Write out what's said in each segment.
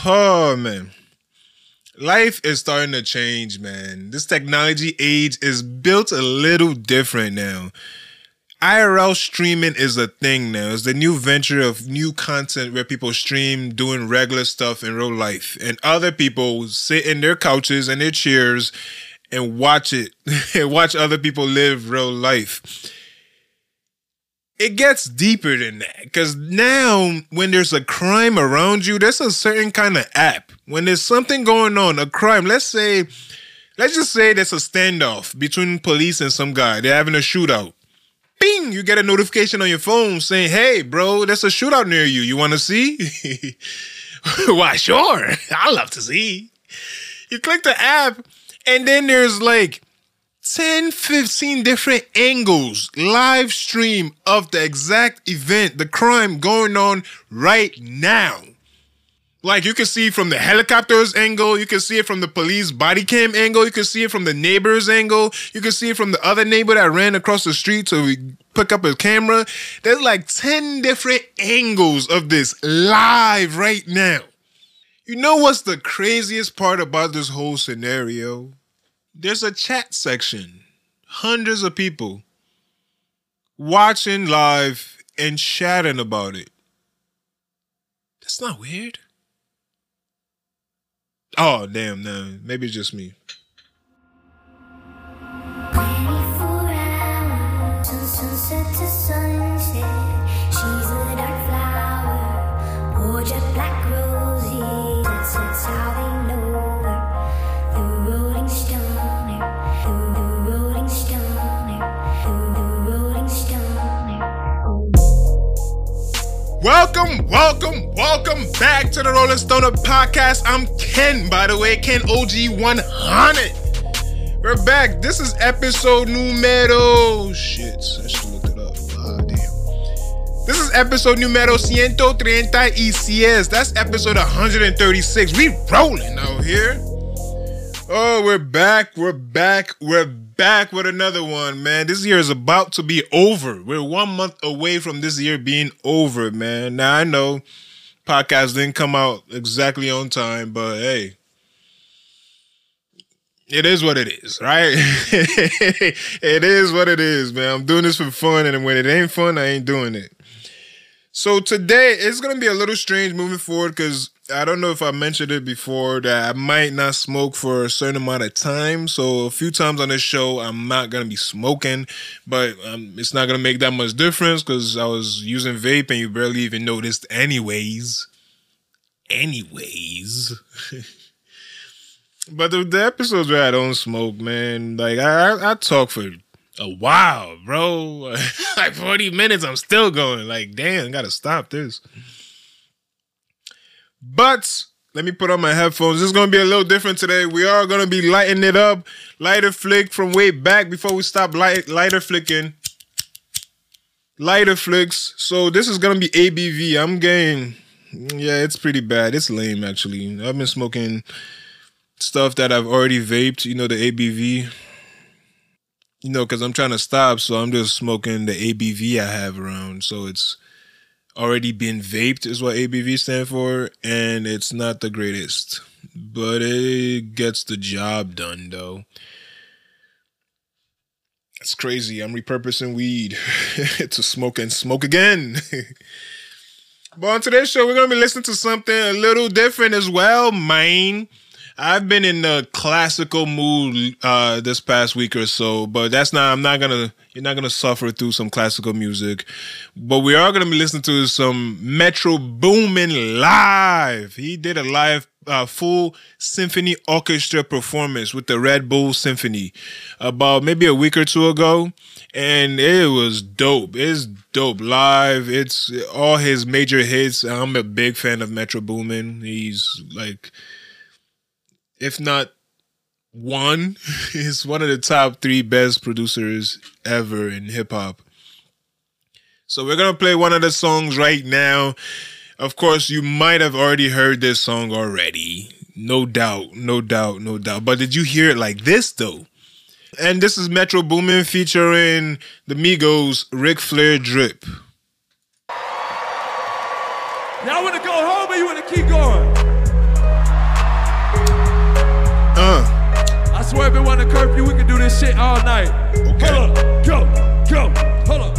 Oh, man. Life is starting to change, man. This technology age is built a little different now. IRL streaming is a thing now. It's the new venture of new content where people stream doing regular stuff in real life. And other people sit in their couches and their chairs and watch it. And watch other people live real life. It gets deeper than that. Because now, when there's a crime around you, there's a certain kind of app. When there's something going on, a crime, let's just say there's a standoff between police and some guy. They're having a shootout. Bing! You get a notification on your phone saying, hey, bro, there's a shootout near you. You want to see? Why, sure. I'd love to see. You click the app, and then there's like 10, 15 different angles, live stream of the exact event, the crime going on right now. Like, you can see from the helicopter's angle, you can see it from the police body cam angle, you can see it from the neighbor's angle, you can see it from the other neighbor that ran across the street to pick up his camera. There's like 10 different angles of this live right now. You know what's the craziest part about this whole scenario? There's a chat section. Hundreds of people watching live and chatting about it. That's not weird. Oh, damn, no. Maybe it's just me. 24 hours, sunset to sunset. She's a dark flower, or jet black roses. That's how they know her. The Rolling Stone. Welcome back to the Rolling Stoner Podcast. I'm Ken, by the way, Ken OG 100. We're back. This is episode numero... Shit, I should look it up. Damn. This is episode numero 136. That's episode 136. We rolling out here. Oh, we're back with another one, man. This year is about to be over. We're 1 month away from this year being over, man. Now, I know podcast didn't come out exactly on time, but hey, it is what it is, right? It is what it is, man. I'm doing this for fun, and when it ain't fun, I ain't doing it. So today, it's going to be a little strange moving forward because I don't know if I mentioned it before that I might not smoke for a certain amount of time. So a few times on this show, I'm not going to be smoking, but it's not going to make that much difference because I was using vape and you barely even noticed anyways. But the episodes where I don't smoke, man, like I talk for a while, bro. Like 40 minutes, I'm still going. Like, damn, I got to stop this. But let me put on my headphones. This is going to be a little different today. We are going to be lighting it up. Lighter flick from way back before we stop lighter flicking. Lighter flicks. So this is going to be ABV. I'm getting... Yeah, it's pretty bad. It's lame, actually. I've been smoking stuff that I've already vaped. You know, the ABV. You know, because I'm trying to stop. So I'm just smoking the ABV I have around. So it's... already been vaped is what ABV stand for, and it's not the greatest, but it gets the job done though. It's crazy. I'm repurposing weed to smoke and smoke again. But on today's show, we're gonna be listening to something a little different as well, man. I've been in the classical mood this past week or so, but you're not gonna suffer through some classical music. But we are gonna be listening to some Metro Boomin live. He did a live full symphony orchestra performance with the Red Bull Symphony about maybe a week or two ago, and it was dope. It's dope live. It's all his major hits. I'm a big fan of Metro Boomin. He's like, if not one, he's one of the top 3 best producers ever in hip-hop. So we're going to play one of the songs right now. Of course, you might have already heard this song already. No doubt. But did you hear it like this, though? And this is Metro Boomin featuring the Migos, Ric Flair Drip. Y'all want to go home or you want to keep going? everyone a curfew, we can do this shit all night. Okay. Hold up, go, hold up.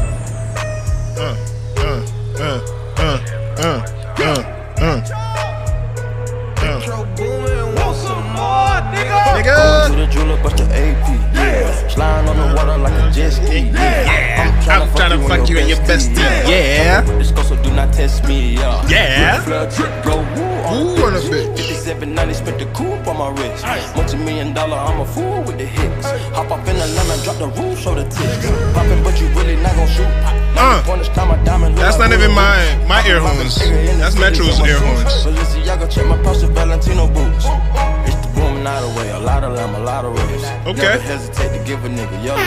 Nigga. To the jeweler, bust the AP. Yeah. Sliding on the water like a jet ski. Yeah. I'm tryna fuck you in your bestie. Yeah. This go, so do not test me. Yeah. Flood drip, go Woo on a bitch. 5790, spent the coupe on my wrist. Multi-million-dollar, I'm a fool with the hits. Hop up in the lemon, drop the roof, show the tits. Poppin', but you really not gon' shoot. That's not even my ear horns. That's Metro's ear horns. Balenciaga, check my purse with Valentino boots. It's the boom and out of way, a lot of lamb, a lot of race. Okay. Never hesitate to give a nigga yellow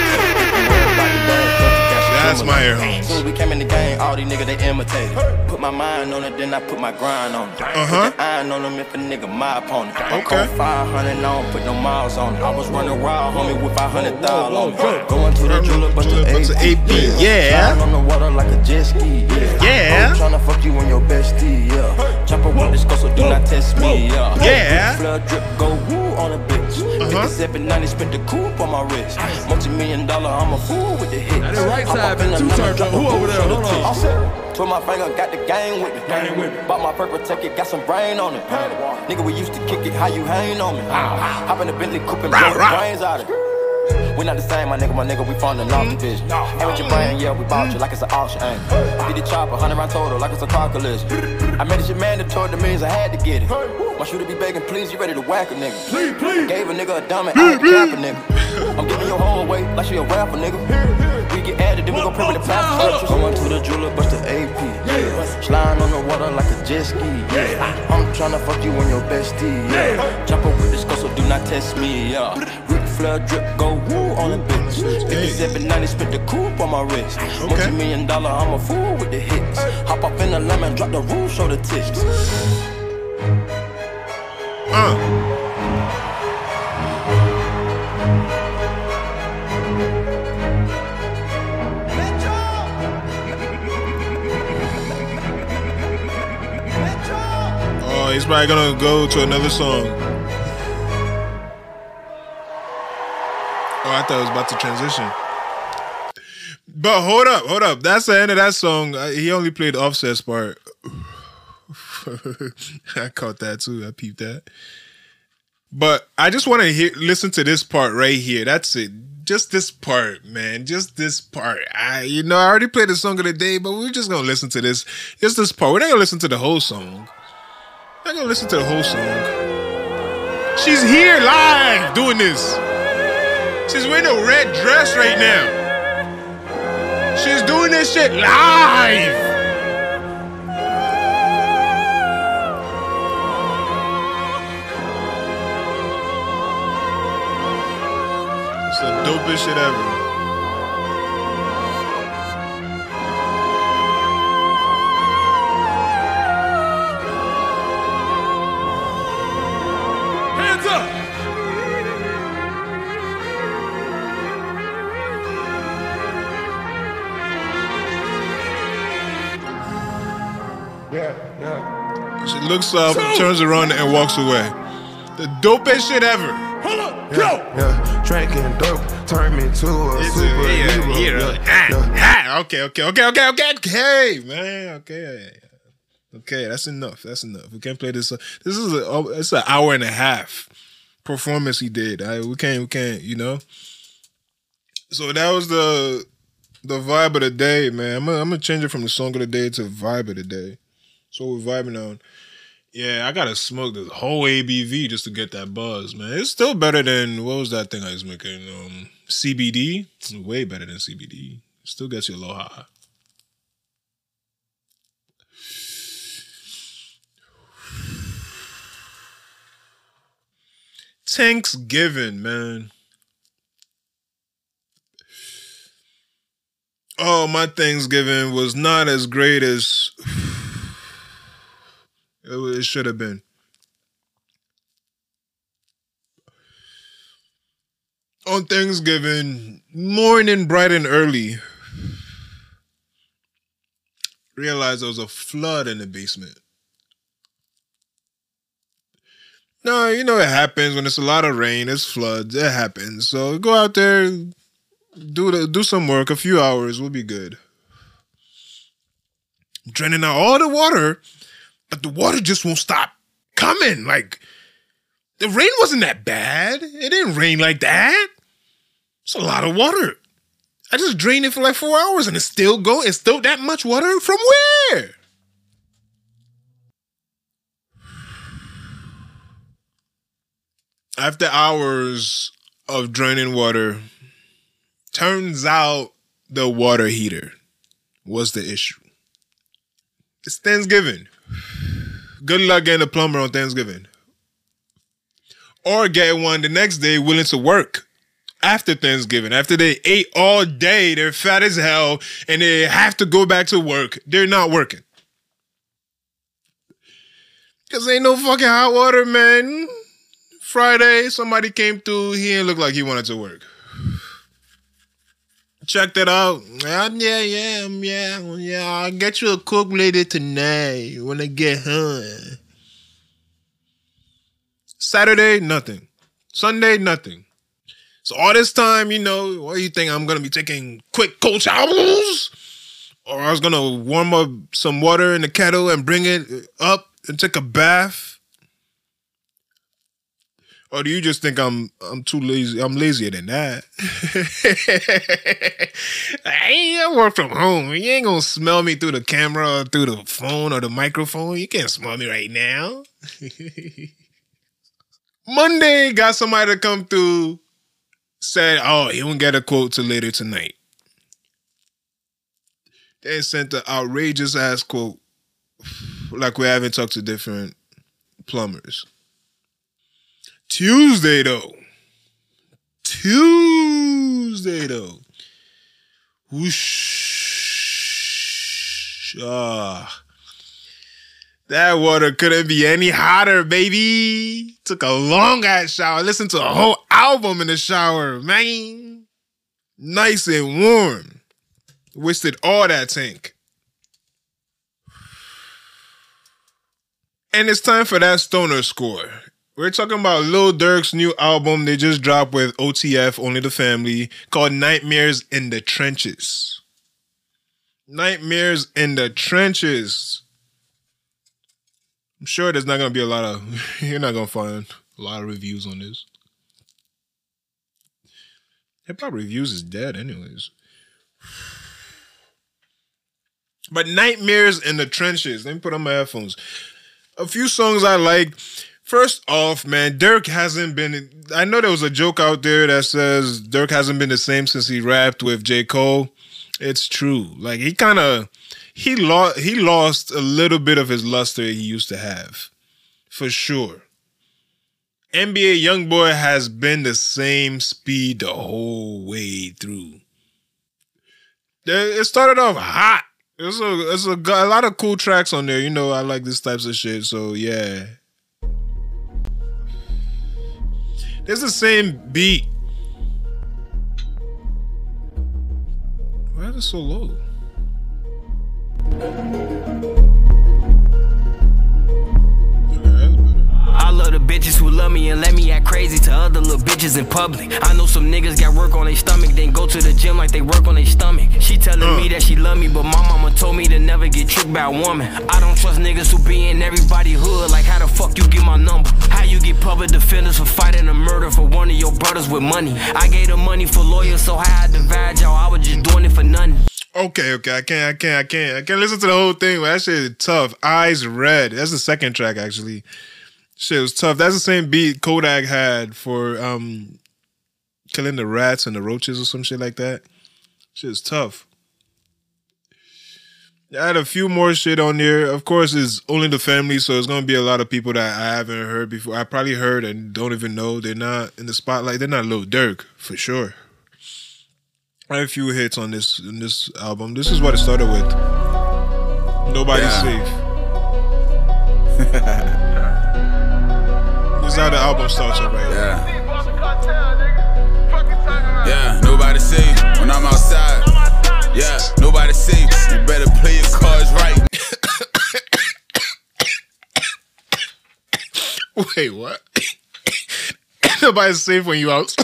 tape. That's my ear horns. Soon as we came in the game, all these niggas they imitated. Put my mind on it, then I put my grind on it. Put the iron on them if a nigga my opponent. Okay. 500, I don't put no miles on it. I was running wild, homie, with 500,000 on it. Going to the jeweler, bust the AP. Yeah. Sliding on the water like a jet ski. Yeah. I'm tryna fuck you and your bestie. Yeah. Chopper with this go, so do not test me. Yeah. Flood drip, go woo on a bitch. 5790, spent the coupe on my wrist. Multi-million-dollar, I'm a fool with the hits. Now the right side been two turned up. Who over there? Hold on. Put my finger, got the gang with me. Bought my purple ticket, got some brain on it. Nigga, we used to kick it, how you hang on me? Hop in the Bentley coupe and blow the brains out of it. We not the same, my nigga, we from the North Division. Ain't with your brain, yeah, we bought you like it's an auction, ain't it? Be the chopper, 100 round total, like it's a car collision. I made it shit mandatory, the means I had to get it. My shooter be begging, please, you ready to whack a nigga? Please. Gave a nigga a dummy, I had to cap a nigga. I'm giving your hoe away like she a rapper, nigga. We get added, then we go print with the plastic. Going to the jeweler, bust the AP. Yeah. Sliding on the water like a jet ski. Yeah. I'm tryna fuck you and your bestie. Yeah. Jump up with this go, so do not test me. Yeah. Flood drip, go woo on a bitch. 5790, spent the coupe on my wrist. Multi-million-dollar, I'm a fool with the hits. Hop up in the lemon, drop the roof, show the tits. Oh, he's probably gonna go to another song. Oh, I thought it was about to transition. But hold up. That's the end of that song. He only played Offset's part. I caught that too. I peeped that. But I just want to listen to this part right here. That's it. Just this part, man. Just this part. I already played the song of the day, but we're just going to listen to this. Just this part. We're not going to listen to the whole song. We're not going to listen to the whole song. She's here live doing this. She's wearing a red dress right now. She's doing this shit live. It's the dopest shit ever. Hands up. She looks up, turns around, and walks away. The dopest shit ever. Hold up, go. Yeah, drinking dope turned me to a superhero. Okay, man. Okay, that's enough. We can't play this. This is it's an hour and a half performance he did. We can't, So that was the vibe of the day, man. I'm gonna change it from the song of the day to vibe of the day. So we're vibing on. Yeah, I gotta smoke this whole ABV just to get that buzz, man. It's still better than, what was that thing I was making? CBD. It's way better than CBD. Still gets you a little high. Thanksgiving, man. Oh, my Thanksgiving was not as great as it should have been. On Thanksgiving, morning bright and early, realized there was a flood in the basement. No, you know it happens when it's a lot of rain, it's floods, it happens. So go out there, do some work, a few hours, we'll be good. Draining out all the water, but the water just won't stop coming. Like, the rain wasn't that bad. It didn't rain like that. It's a lot of water. I just drained it for like 4 hours and it's still going. It's still that much water? From where? After hours of draining water, turns out the water heater was the issue. It's Thanksgiving. Good luck getting a plumber on Thanksgiving. Or get one the next day willing to work after Thanksgiving. After they ate all day, they're fat as hell, and they have to go back to work. They're not working. Because ain't no fucking hot water, man. Friday, somebody came through. He didn't look like he wanted to work. Checked it out. Yeah. I'll get you a cook later tonight when I get home. Saturday, nothing. Sunday, nothing. So all this time, you know, what do you think? I'm going to be taking quick cold showers? Or I was going to warm up some water in the kettle and bring it up and take a bath? Or do you just think I'm too lazy? I'm lazier than that. I work from home. You ain't gonna smell me through the camera or through the phone or the microphone. You can't smell me right now. Monday, got somebody to come through, said, oh, he won't get a quote till later tonight. They sent an outrageous ass quote, like we haven't talked to different plumbers. Tuesday, though. Whoosh. That water couldn't be any hotter, baby. Took a long ass shower. Listened to a whole album in the shower, man. Nice and warm. Wasted all that tank. And it's time for that stoner score. We're talking about Lil Durk's new album they just dropped with OTF, Only the Family, called Nightmares in the Trenches. Nightmares in the Trenches. I'm sure there's not going to be a lot of... You're not going to find a lot of reviews on this. Hip-hop reviews is dead anyways. But Nightmares in the Trenches. Let me put on my headphones. A few songs I like... First off, man, Durk hasn't been... I know there was a joke out there that says Durk hasn't been the same since he rapped with J. Cole. It's true. Like, he kind of... He lost a little bit of his luster he used to have. For sure. NBA Youngboy has been the same speed the whole way through. It started off hot. There's a lot of cool tracks on there. You know, I like this types of shit, so yeah. It's the same beat. Why is it so low? I love the bitches who love me and let me act crazy to other little bitches in public. I know some niggas got work on their stomach, then go to the gym like they work on their stomach. She telling me that she love me, but my mama told me to never get tricked by a woman. I don't trust niggas who be in everybody hood. Like, how the fuck you get my number? How you get public defenders for fighting a murder for one of your brothers with money? I gave them money for lawyers, so how I divide y'all? I was just doing it for nothing. Okay, I can't listen to the whole thing, but that shit is tough. Eyes Red. That's the second track, actually. Shit was tough. That's the same beat Kodak had for killing the rats and the roaches or some shit like that. Shit is tough. I had a few more shit on there. Of course, it's Only the Family, so it's going to be a lot of people that I haven't heard before. I probably heard and don't even know. They're not in the spotlight. They're not Lil Durk, for sure. I had a few hits on this album. This is what it started with. Nobody's Safe. This is how the album starts right here. Yeah, nobody safe when I'm outside. Yeah, nobody safe. You better play your cards right. Wait, what? Nobody's safe when you out.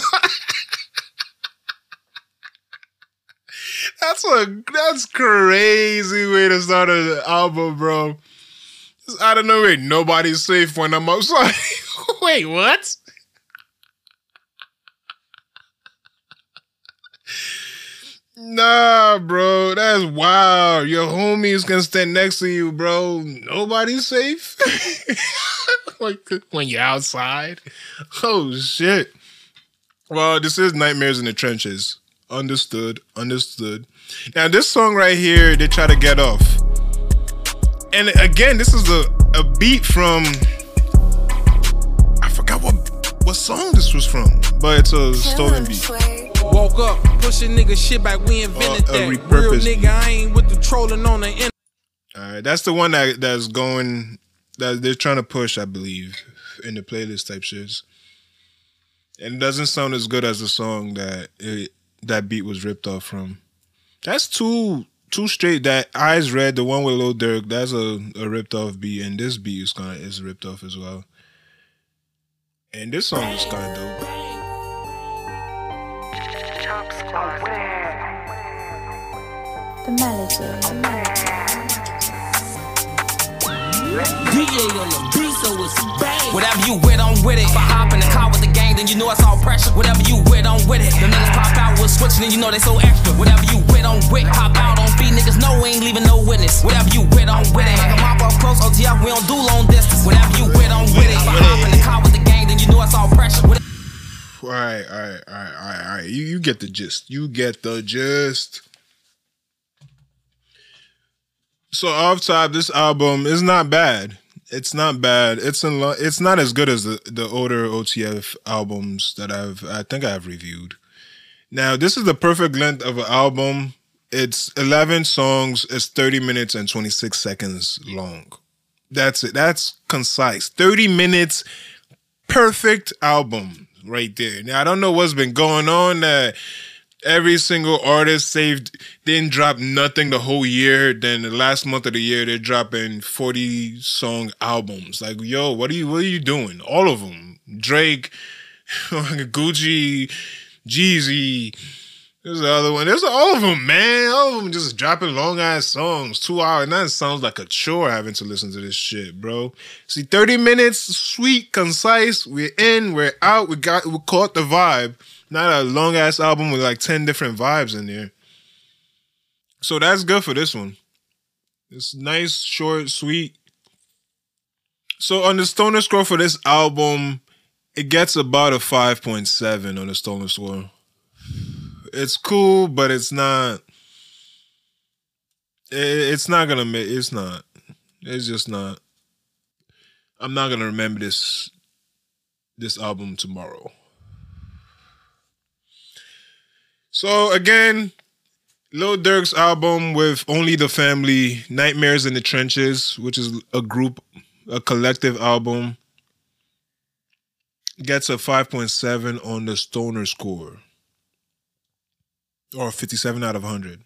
That's crazy way to start an album, bro. Just out of nowhere, nobody's safe when I'm outside. Wait, what? Nah, bro, that's wild. Your homies can stand next to you, bro. Nobody's safe. Like when you're outside. Oh shit. Well, this is Nightmares in the Trenches. Understood. Now this song right here, they try to get off. And again, this is a beat from, I forgot what song this was from, but it's a stolen beat. Woke up, pushing nigga shit back, we invented that. Real nigga, I ain't with the trolling on the end. Alright, that's the one that's going, that they're trying to push, I believe, in the playlist type shits. And it doesn't sound as good as the song that beat was ripped off from. That's two straight. That Eyes Red, the one with Lil Durk, that's a ripped off beat, and this beat is ripped off as well. And this song is kind of dope. The melody. DJ on the beat, so it's bang. Whatever you with, I'm with it. If I hop in the car with the gang, then you know it's all pressure. Whatever you with, I'm with it. The niggas pop out with switching, and you know they so extra. Whatever you with, I'm with. Pop out on feet, niggas know we ain't leaving no witness. Whatever you with, I'm with it. Like a mop up close, OTF, we don't do long distance. Whatever you with, I'm with it. If I hop in the car with the gang, then you know it's all pressure. All right. You get the gist. So off top, this album is not bad. It's not bad. It's not as good as the older OTF albums that I think I've reviewed. Now, this is the perfect length of an album. It's 11 songs. It's 30 minutes and 26 seconds long. That's it. That's concise. 30 minutes, perfect album right there. Now, I don't know what's been going on that every single artist didn't drop nothing the whole year. Then the last month of the year, they're dropping 40 song albums. Like, yo, what are you doing? All of them. Drake, Gucci, Jeezy. There's the other one. There's all of them, man. All of them just dropping long ass songs, 2 hours. And that sounds like a chore having to listen to this shit, bro. See, 30 minutes, sweet, concise. We're in, we're out. We caught the vibe. Not a long ass album with like 10 different vibes in there. So that's good for this one. It's nice, short, sweet. So on the Stoner score for this album, it gets about a 5.7 on the Stoner score. It's cool, but it's not. It's not gonna make. It's not. It's just not. I'm not gonna remember this album tomorrow. So again, Lil Durk's album with Only the Family, Nightmares in the Trenches, which is a collective album, gets a 5.7 on the Stoner score. Or 57 out of 100.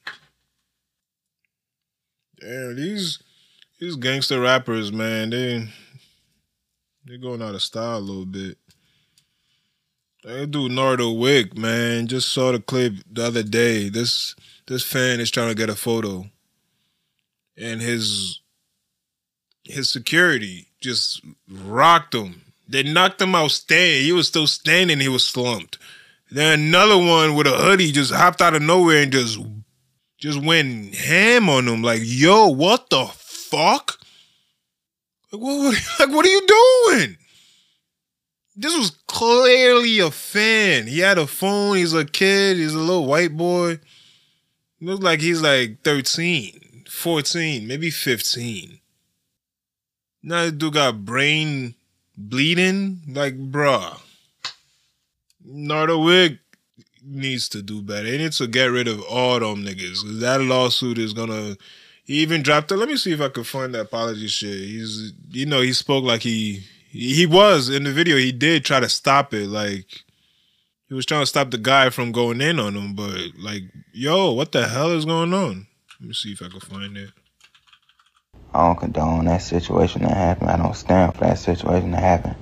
Damn, these gangster rappers, man, they're going out of style a little bit. That dude Nardo Wick, man, just saw the clip the other day. This fan is trying to get a photo, and his security just rocked him. They knocked him out standing. He was still standing. He was slumped. Then another one with a hoodie just hopped out of nowhere and just went ham on him. Like, yo, what the fuck? Like, what are you doing? This was clearly a fan. He had a phone. He's a kid. He's a little white boy. Looks like he's like 13, 14, maybe 15. Now this dude got brain bleeding. Like, bruh. Nardo Wick needs to do better. They need to get rid of all them niggas. Cause that lawsuit is gonna. He even dropped it. Let me see if I can find the apology shit. He spoke like he was in the video. He did try to stop it. Like, he was trying to stop the guy from going in on him. But like, yo, what the hell is going on? Let me see if I can find it. I don't condone that situation that happened. I don't stand for that situation to happen.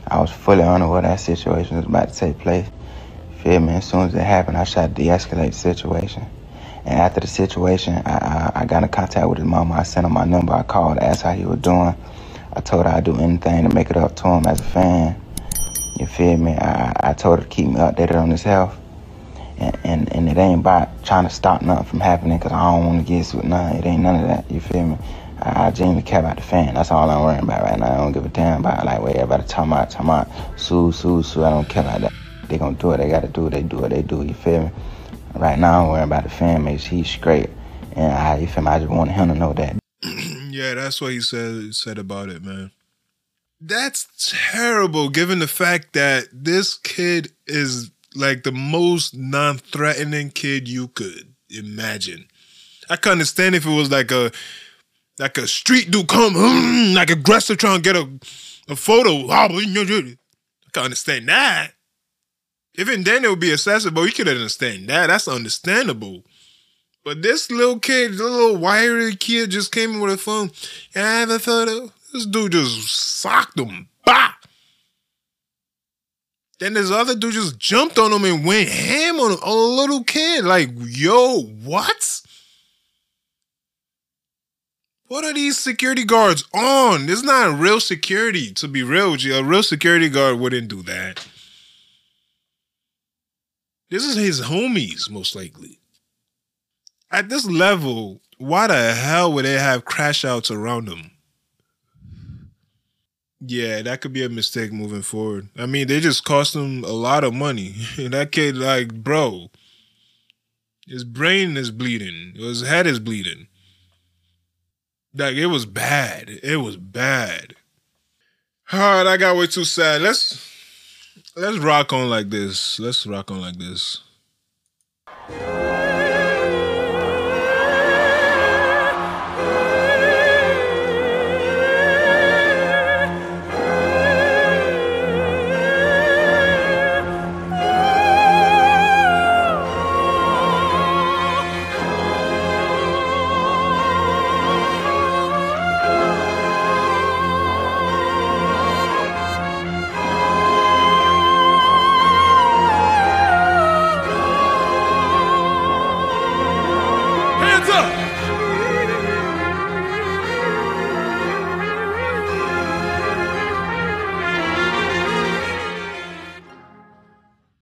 I was fully unaware that situation was about to take place. Feel me? As soon as it happened, I tried to de-escalate the situation. And after the situation, I got in contact with his mama. I sent her my number. I called, asked how he was doing. I told her I'd do anything to make it up to him as a fan. You feel me? I told her to keep me updated on his health. And it ain't about trying to stop nothing from happening because I don't want to get with none. It ain't none of that. You feel me? I genuinely care about the fan. That's all I'm worrying about right now. I don't give a damn about like what everybody talking about. Sue. I don't care about that. They gonna do what they gotta do. They do what they do. You feel me? Right now I'm worrying about the fan. Make sure he's straight. And you feel me? I just wanted him to know that. Yeah, that's what he said about it, man. That's terrible, given the fact that this kid is like the most non-threatening kid you could imagine. I could understand if it was like a street dude come, like aggressive trying to get a photo. I can understand that. Even then it would be excessive, but we could understand that. That's understandable. But this little kid, the little wiry kid just came in with a phone. And I have a photo. This dude just socked him. Bah! Then this other dude just jumped on him and went ham on a little kid. Like, yo, what? What are these security guards on? This is not real security, to be real with you. A real security guard wouldn't do that. This is his homies, most likely. At this level, why the hell would they have crash outs around them? Yeah, that could be a mistake moving forward. I mean, they just cost him a lot of money. And that kid, like, bro, his brain is bleeding. His head is bleeding. Like, it was bad. It was bad. All right, that got way too sad. Let's rock on like this. Let's rock on like this. Hands up!